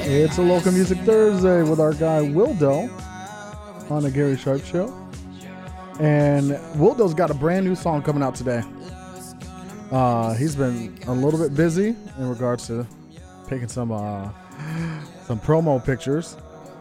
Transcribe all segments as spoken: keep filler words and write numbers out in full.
It's a Local Music Thursday with our guy Wildo on the Gary Sharp Show. And Wildo's got a brand new song coming out today. Uh, he's been a little bit busy in regards to taking some uh, some promo pictures.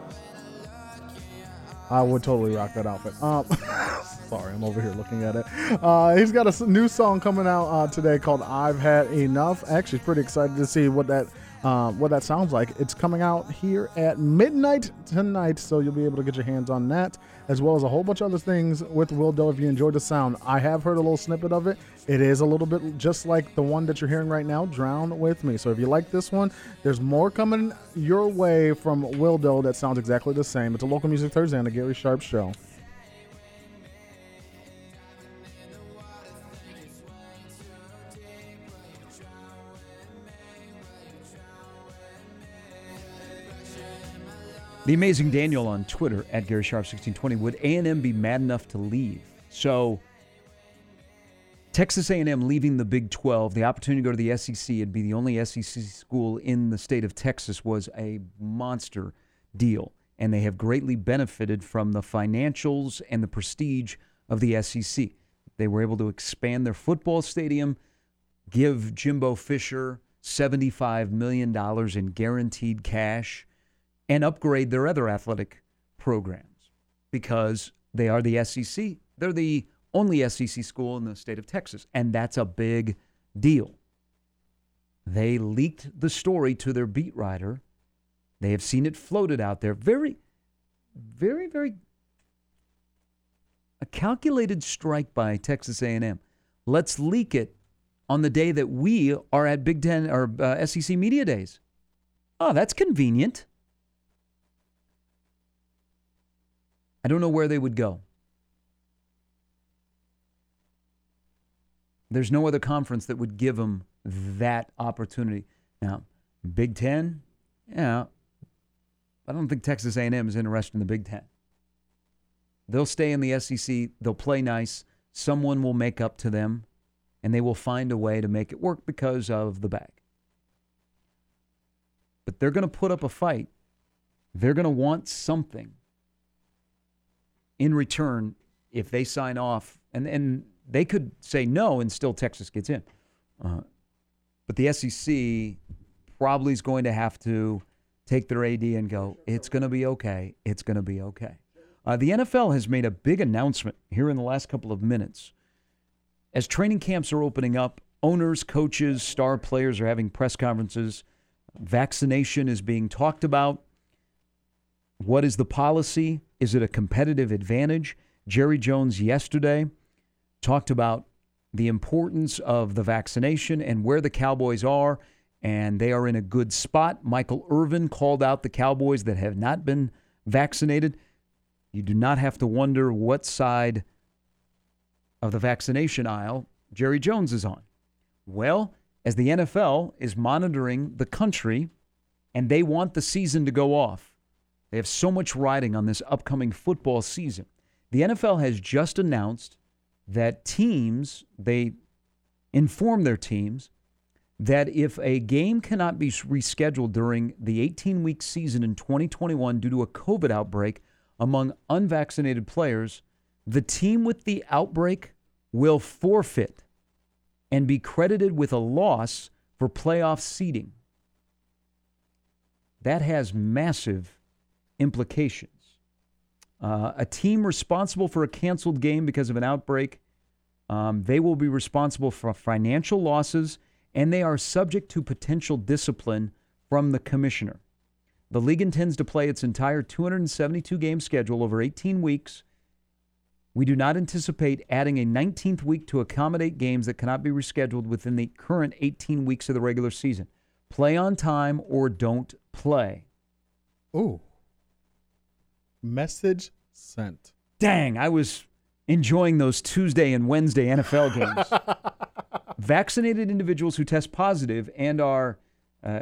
I would totally rock that outfit. Um, sorry, I'm over here looking at it. Uh, he's got a new song coming out uh, today called "I've Had Enough." Actually, pretty excited to see what that uh, what that sounds like. It's coming out here at midnight tonight, so you'll be able to get your hands on that, as well as a whole bunch of other things with Wildo. If you enjoyed the sound, I have heard a little snippet of it. It is a little bit just like the one that you're hearing right now, "Drown With Me." So if you like this one, there's more coming your way from Wildo that sounds exactly the same. It's a Local Music Thursday on the Gary Sharp Show. The Amazing Daniel on Twitter at Gary Sharp sixteen twenty. Would A and M be mad enough to leave? So Texas A and M leaving the Big twelve, the opportunity to go to the S E C and be the only S E C school in the state of Texas was a monster deal. And they have greatly benefited from the financials and the prestige of the S E C. They were able to expand their football stadium, give Jimbo Fisher seventy-five million dollars in guaranteed cash, and upgrade their other athletic programs because they are the S E C. They're the only S E C school in the state of Texas, and that's a big deal. They leaked the story to their beat writer. They have seen it floated out there. Very, very, very a calculated strike by Texas A and M. Let's leak it on the day that we are at Big Ten or uh, S E C Media Days. Oh, that's convenient. I don't know where they would go. There's no other conference that would give them that opportunity. Now, Big Ten, yeah, I don't think Texas A and M is interested in the Big Ten. They'll stay in the S E C. They'll play nice. Someone will make up to them, and they will find a way to make it work because of the bag. But they're going to put up a fight. They're going to want something in return if they sign off. And, and they could say no and still Texas gets in. Uh, but the S E C probably is going to have to take their A D and go, it's going to be okay. It's going to be okay. Uh, the N F L has made a big announcement here in the last couple of minutes. As training camps are opening up, owners, coaches, star players are having press conferences. Vaccination is being talked about. What is the policy? Is it a competitive advantage? Jerry Jones yesterday talked about the importance of the vaccination and where the Cowboys are, and they are in a good spot. Michael Irvin called out the Cowboys that have not been vaccinated. You do not have to wonder what side of the vaccination aisle Jerry Jones is on. Well, as the N F L is monitoring the country and they want the season to go off, they have so much riding on this upcoming football season. The N F L has just announced that teams, they inform their teams that if a game cannot be rescheduled during the eighteen-week season in twenty twenty-one due to a COVID outbreak among unvaccinated players, the team with the outbreak will forfeit and be credited with a loss for playoff seeding. That has massive implications. Uh, a team responsible for a canceled game because of an outbreak, um, they will be responsible for financial losses, and they are subject to potential discipline from the commissioner. The league intends to play its entire two hundred seventy-two game schedule over eighteen weeks. We do not anticipate adding a nineteenth week to accommodate games that cannot be rescheduled within the current eighteen weeks of the regular season. Play on time or don't play. Ooh. Message sent. Dang, I was enjoying those Tuesday and Wednesday N F L games. Vaccinated individuals who test positive and are uh,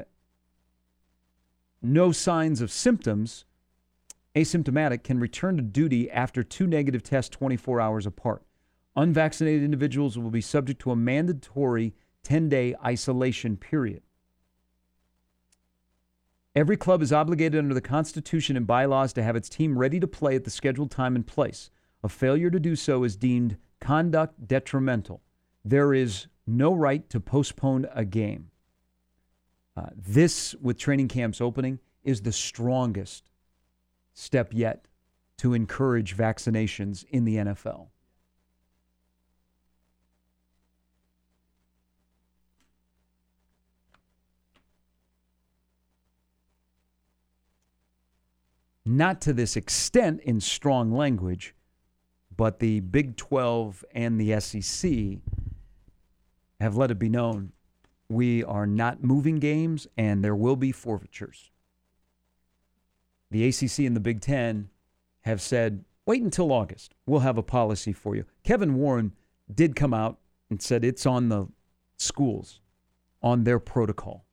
no signs of symptoms, asymptomatic, can return to duty after two negative tests twenty-four hours apart. Unvaccinated individuals will be subject to a mandatory ten-day isolation period. Every club is obligated under the Constitution and bylaws to have its team ready to play at the scheduled time and place. A failure to do so is deemed conduct detrimental. There is no right to postpone a game. Uh, this, with training camps opening, is the strongest step yet to encourage vaccinations in the N F L. Not to this extent in strong language, but the Big twelve and the S E C have let it be known we are not moving games and there will be forfeitures. The A C C and the Big Ten have said, wait until August. We'll have a policy for you. Kevin Warren did come out and said it's on the schools, on their protocol.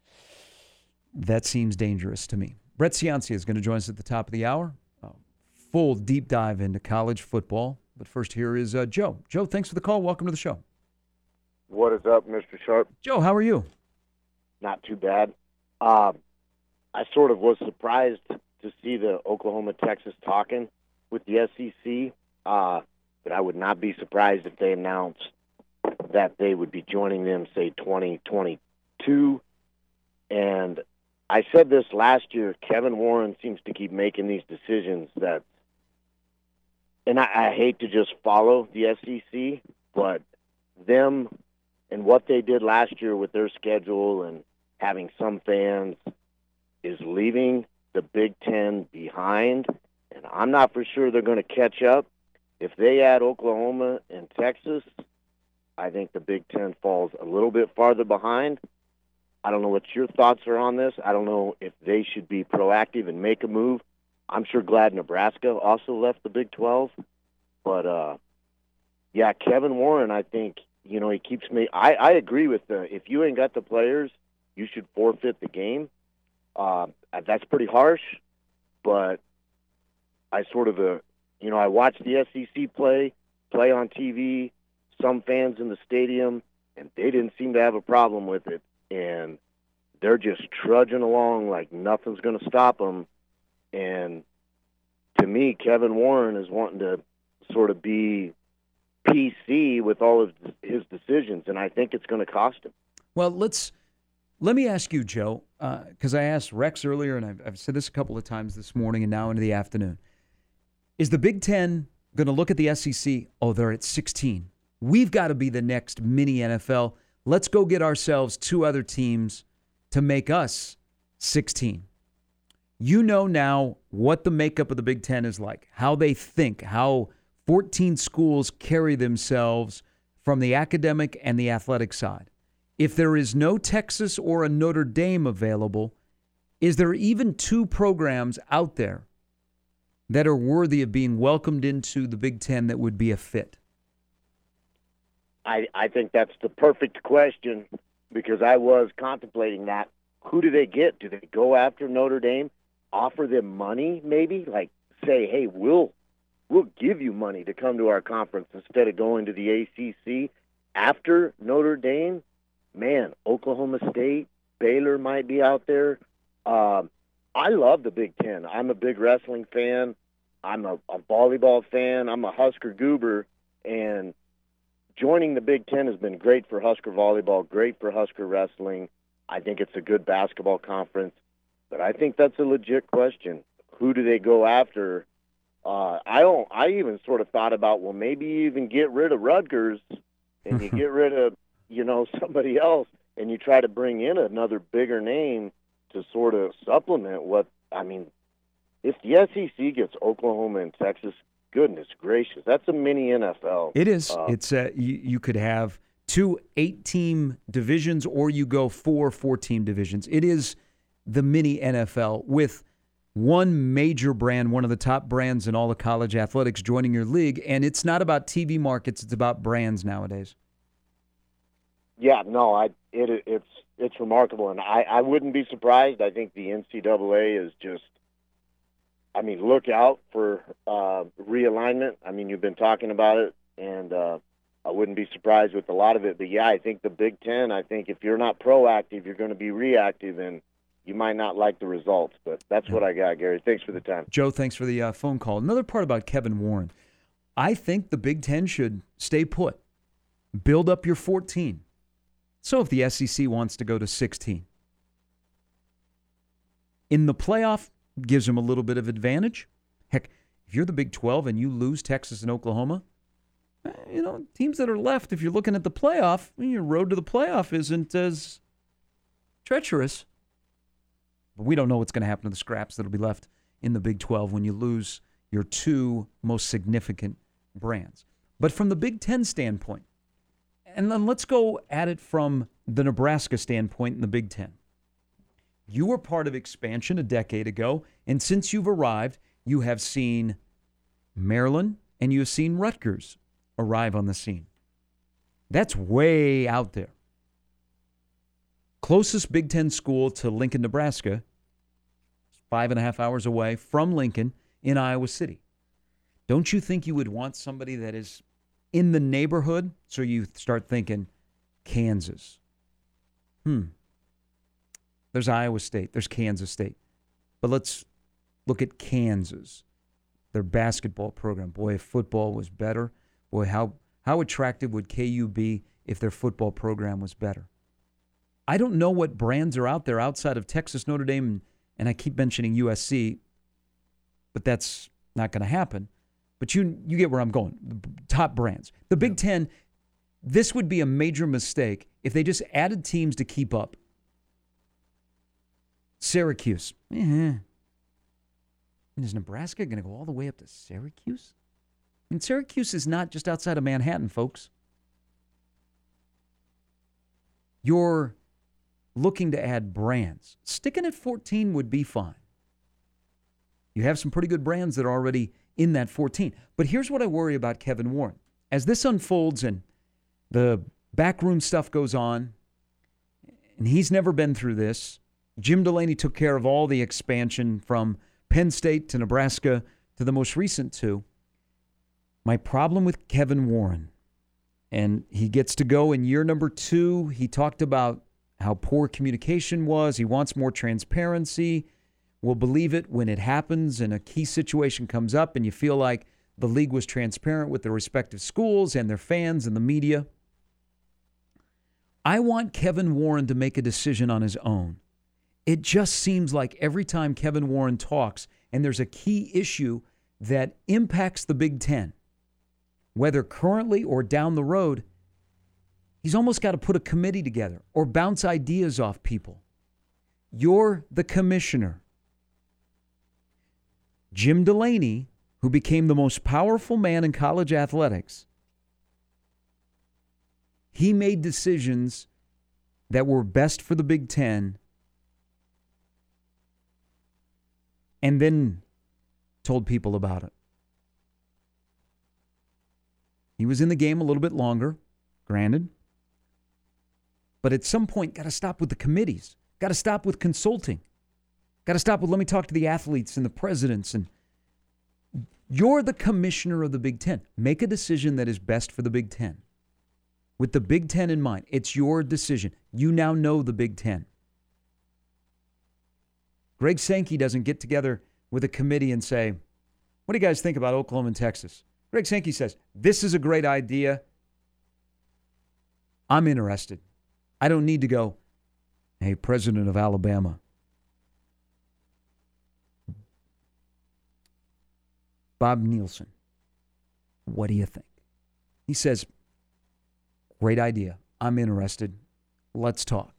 That seems dangerous to me. Brett Ciancia is going to join us at the top of the hour. Uh, full deep dive into college football. But first, here is uh, Joe. Joe, thanks for the call. Welcome to the show. What is up, Mister Sharp? Joe, how are you? Not too bad. Uh, I sort of was surprised to see the Oklahoma-Texas talking with the S E C, uh, but I would not be surprised if they announced that they would be joining them, say, twenty twenty-two. And I said this last year, Kevin Warren seems to keep making these decisions that, and I, I hate to just follow the S E C, but them and what they did last year with their schedule and having some fans is leaving the Big Ten behind, and I'm not for sure they're going to catch up. If they add Oklahoma and Texas, I think the Big Ten falls a little bit farther behind. I don't know what your thoughts are on this. I don't know if they should be proactive and make a move. I'm sure glad Nebraska also left the Big twelve. But, uh, yeah, Kevin Warren, I think, you know, he keeps me – I I agree with the – if you ain't got the players, you should forfeit the game. Uh, that's pretty harsh, but I sort of, uh, you know, I watched the S E C play, play on T V, some fans in the stadium, and they didn't seem to have a problem with it. And they're just trudging along like nothing's going to stop them. And to me, Kevin Warren is wanting to sort of be P C with all of his decisions, and I think it's going to cost him. Well, let's let me ask you, Joe, because uh, I asked Rex earlier, and I've, I've said this a couple of times this morning and now into the afternoon. Is the Big Ten going to look at the S E C? Oh, they're at sixteen. We've got to be the next mini N F L. Let's go get ourselves two other teams to make us sixteen. You know now what the makeup of the Big Ten is like, how they think, how fourteen schools carry themselves from the academic and the athletic side. If there is no Texas or a Notre Dame available, is there even two programs out there that are worthy of being welcomed into the Big Ten that would be a fit? I, I think that's the perfect question because I was contemplating that. Who do they get? Do they go after Notre Dame, offer them money maybe? Like say, hey, we'll we'll give you money to come to our conference instead of going to the A C C. After Notre Dame, man, Oklahoma State, Baylor might be out there. Um, I love the Big Ten. I'm a big wrestling fan. I'm a, a volleyball fan. I'm a Husker Goober, and joining the Big Ten has been great for Husker volleyball, great for Husker wrestling. I think it's a good basketball conference, but I think that's a legit question. Who do they go after? Uh, I don't. I even sort of thought about, well, maybe you even get rid of Rutgers and you get rid of, you know, somebody else, and you try to bring in another bigger name to sort of supplement what. I mean, if the S E C gets Oklahoma and Texas, goodness gracious, that's a mini N F L. It is. Uh, it's uh, you, you could have two eight-team divisions, or you go four four-team divisions. It is the mini N F L with one major brand, one of the top brands in all of college athletics, joining your league. And it's not about T V markets; it's about brands nowadays. Yeah, no, I it it's it's remarkable, and I, I wouldn't be surprised. I think the N C double A is just. I mean, look out for uh, realignment. I mean, you've been talking about it, and uh, I wouldn't be surprised with a lot of it. But, yeah, I think the Big Ten, I think if you're not proactive, you're going to be reactive. And you might not like the results. But that's what I got, Gary. Thanks for the time. Joe, thanks for the uh, phone call. Another part about Kevin Warren. I think the Big Ten should stay put. Build up your fourteen. So if the S E C wants to go to sixteen. In the playoff, gives them a little bit of advantage. Heck, if you're the Big twelve and you lose Texas and Oklahoma, you know, teams that are left, if you're looking at the playoff, your road to the playoff isn't as treacherous. But we don't know what's going to happen to the scraps that'll be left in the Big twelve when you lose your two most significant brands. But from the Big Ten standpoint, and then let's go at it from the Nebraska standpoint in the Big Ten. You were part of expansion a decade ago, and since you've arrived, you have seen Maryland and you have seen Rutgers arrive on the scene. That's way out there. Closest Big Ten school to Lincoln, Nebraska, five and a half hours away from Lincoln in Iowa City. Don't you think you would want somebody that is in the neighborhood? So you start thinking Kansas. Hmm. There's Iowa State. There's Kansas State. But let's look at Kansas. Their basketball program. Boy, if football was better. Boy, how, how attractive would K U be if their football program was better? I don't know what brands are out there outside of Texas, Notre Dame, and, and I keep mentioning U S C, but that's not going to happen. But you you get where I'm going. The top brands. The Big yeah. Ten, this would be a major mistake if they just added teams to keep up. Syracuse. Eh. Is Nebraska going to go all the way up to Syracuse? I mean, Syracuse is not just outside of Manhattan, folks. You're looking to add brands. Sticking at fourteen would be fine. You have some pretty good brands that are already in that fourteen. But here's what I worry about Kevin Warren. As this unfolds and the backroom stuff goes on, and he's never been through this, Jim Delaney took care of all the expansion from Penn State to Nebraska to the most recent two. My problem with Kevin Warren, and he gets to go in year number two, he talked about how poor communication was. He wants more transparency. We'll believe it when it happens and a key situation comes up and you feel like the league was transparent with their respective schools and their fans and the media. I want Kevin Warren to make a decision on his own. It just seems like every time Kevin Warren talks and there's a key issue that impacts the Big Ten, whether currently or down the road, he's almost got to put a committee together or bounce ideas off people. You're the commissioner. Jim Delaney, who became the most powerful man in college athletics, he made decisions that were best for the Big Ten and then told people about it. He was in the game a little bit longer, granted. But at some point, got to stop with the committees. Got to stop with consulting. Got to stop with, let me talk to the athletes and the presidents. And you're the commissioner of the Big Ten. Make a decision that is best for the Big Ten. With the Big Ten in mind, it's your decision. You now know the Big Ten. Greg Sankey doesn't get together with a committee and say, what do you guys think about Oklahoma and Texas? Greg Sankey says, this is a great idea. I'm interested. I don't need to go, hey, President of Alabama, Bob Nielsen, what do you think? He says, great idea. I'm interested. Let's talk.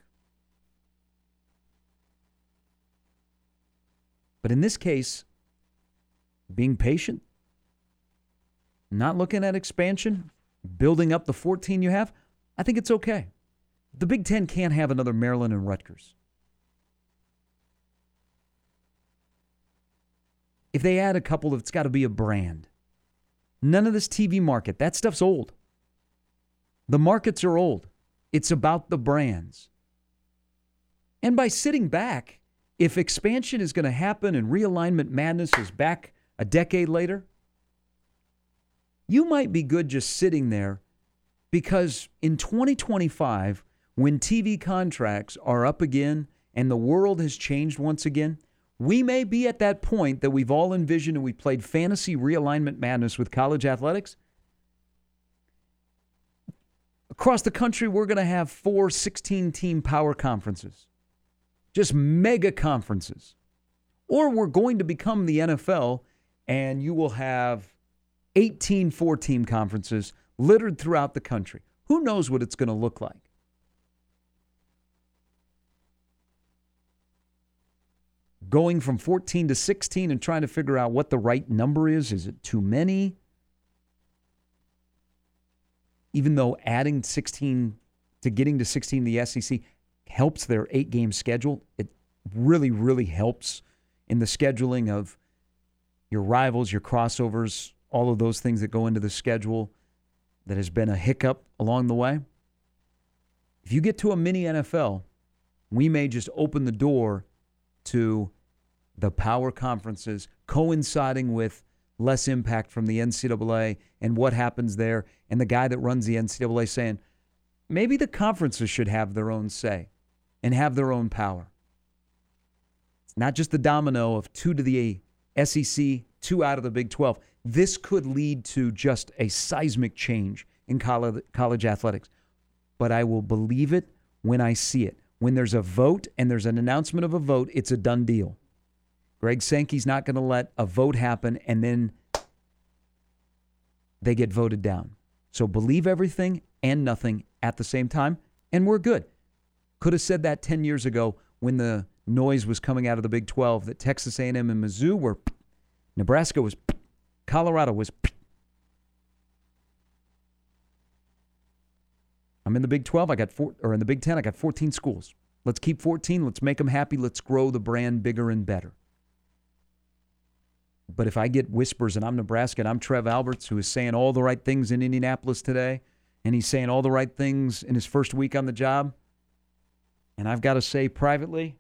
But in this case, being patient, not looking at expansion, building up the fourteen you have, I think it's okay. The Big Ten can't have another Maryland and Rutgers. If they add a couple, it's got to be a brand. None of this T V market. That stuff's old. The markets are old. It's about the brands. And by sitting back, if expansion is going to happen and realignment madness is back a decade later, you might be good just sitting there because in twenty twenty-five, when T V contracts are up again and the world has changed once again, we may be at that point that we've all envisioned and we played fantasy realignment madness with college athletics. Across the country, we're going to have four sixteen-team power conferences, just mega conferences. Or we're going to become the N F L, and you will have eighteen four-team conferences littered throughout the country. Who knows what it's going to look like? Going from fourteen to sixteen and trying to figure out what the right number is. Is it too many? Even though adding sixteen to getting to sixteen in the S E C helps their eight-game schedule, it really, really helps in the scheduling of your rivals, your crossovers, all of those things that go into the schedule that has been a hiccup along the way. If you get to a mini N F L, we may just open the door to the power conferences coinciding with less impact from the N C double A and what happens there, and the guy that runs the N C double A saying, maybe the conferences should have their own say and have their own power. It's not just the domino of two to the S E C, two out of the Big twelve. This could lead to just a seismic change in college, college athletics. But I will believe it when I see it. When there's a vote and there's an announcement of a vote, it's a done deal. Greg Sankey's not going to let a vote happen and then they get voted down. So believe everything and nothing at the same time, and we're good. Could have said that ten years ago when the noise was coming out of the Big twelve that Texas A and M and Mizzou were, Nebraska was, Colorado was. I'm in the Big twelve. I got four, or in the Big ten. I got fourteen schools. Let's keep fourteen. Let's make them happy. Let's grow the brand bigger and better. But if I get whispers and I'm Nebraska and I'm Trev Alberts, who is saying all the right things in Indianapolis today, and he's saying all the right things in his first week on the job, and I've got to say privately,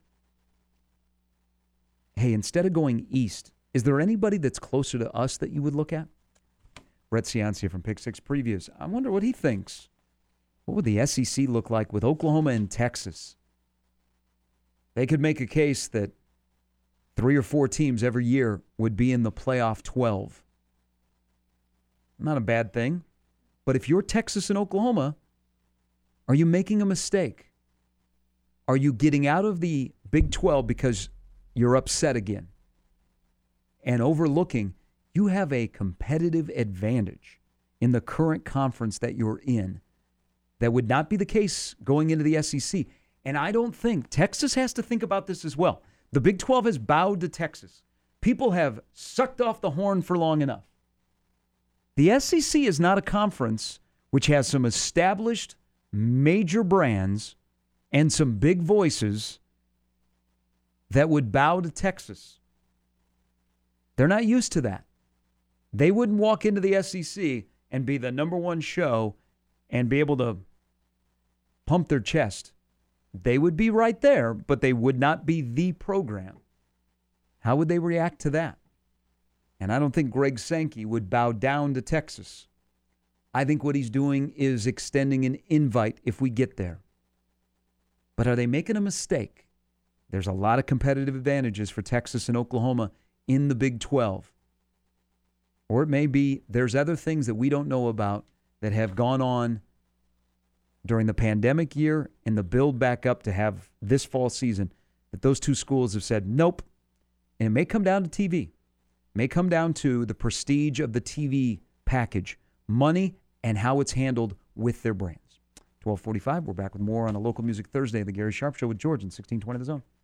hey, instead of going east, is there anybody that's closer to us that you would look at? Brett Ciancia from Pick Six Previews. I wonder what he thinks. What would the S E C look like with Oklahoma and Texas? They could make a case that three or four teams every year would be in the playoff twelve. Not a bad thing. But if you're Texas and Oklahoma, are you making a mistake? Are you getting out of the Big twelve because you're upset again? And overlooking, you have a competitive advantage in the current conference that you're in. That would not be the case going into the S E C. And I don't think, Texas has to think about this as well. The Big twelve has bowed to Texas. People have sucked off the horn for long enough. The S E C is not a conference which has some established major brands and some big voices that would bow to Texas. They're not used to that. They wouldn't walk into the S E C and be the number one show and be able to pump their chest. They would be right there, but they would not be the program. How would they react to that? And I don't think Greg Sankey would bow down to Texas. I think what he's doing is extending an invite if we get there. But are they making a mistake? There's a lot of competitive advantages for Texas and Oklahoma in the Big twelve. Or it may be there's other things that we don't know about that have gone on during the pandemic year and the build back up to have this fall season that those two schools have said, nope. And it may come down to T V. It may come down to the prestige of the T V package, money, and how it's handled with their brands. twelve forty-five, we're back with more on a Local Music Thursday, the Gary Sharp Show with George in sixteen twenty The Zone.